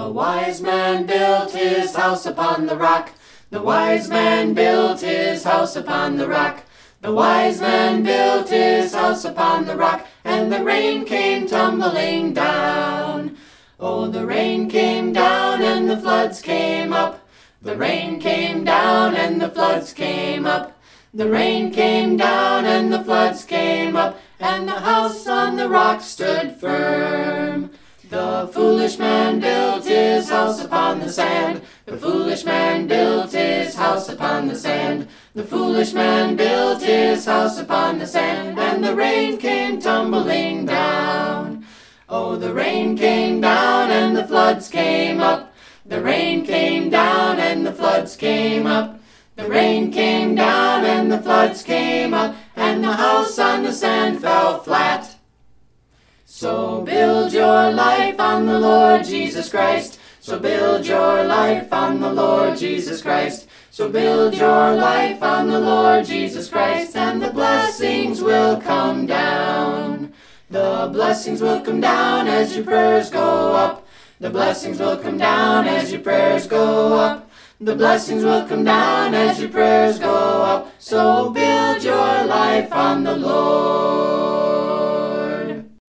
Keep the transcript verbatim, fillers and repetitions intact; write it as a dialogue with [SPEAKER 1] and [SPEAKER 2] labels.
[SPEAKER 1] The wise man built his house upon the rock. The wise man built his house upon the rock. The wise man built his house upon the rock, and the rain came tumbling down. Oh, the rain came down and the floods came up. The rain came down and the floods came up. The rain came down and the floods came up, and the house on the rock stood firm. The foolish man built his house upon the sand. The foolish man built his house upon the sand. The foolish man built his house upon the sand, and the rain came tumbling down. Oh, the rain came down and the floods came up. The rain came down and the floods came up. The rain came down and the floods came up, and the house on the sand fell flat. So build your life on the Lord Jesus Christ. So build your life on the Lord Jesus Christ. So build your life on the Lord Jesus Christ, and the blessings will come down. The blessings will come down as your prayers go up. The blessings will come down as your prayers go up. The blessings will come down as your prayers go up. So build your life on the Lord.